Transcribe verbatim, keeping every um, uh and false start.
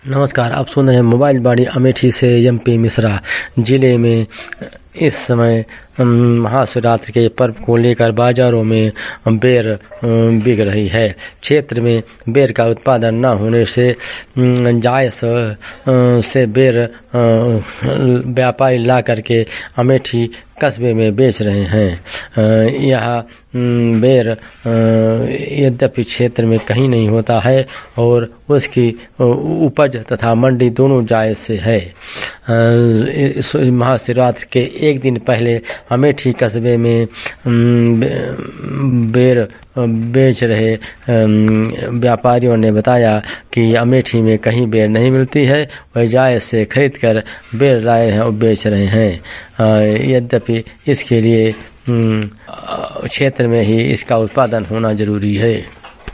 नमस्कार, आप सुन रहे हैं मोबाइल बाड़ी अमेठी से एमपी मिश्रा। जिले में इस समय महाशिवरात्रि के पर्व को लेकर बाजारों में बेर बिक रही है। क्षेत्र में बेर का उत्पादन न होने से जायस से बेर व्यापारी ला करके अमेठी कस्बे में बेच रहे हैं। यह बेर यद्यपि क्षेत्र में कहीं नहीं होता है और उसकी उपज तथा मंडी दोनों जायज से है। महाशिवरात्रि के एक दिन पहले अमेठी कस्बे में बेर बेच रहे व्यापारियों ने बताया कि अमेठी में कहीं बेर नहीं मिलती है, वह जायज से खरीद कर बेर लाए हैं और बेच रहे हैं। यद्यपि इसके लिए क्षेत्र में ही इसका उत्पादन होना जरूरी है।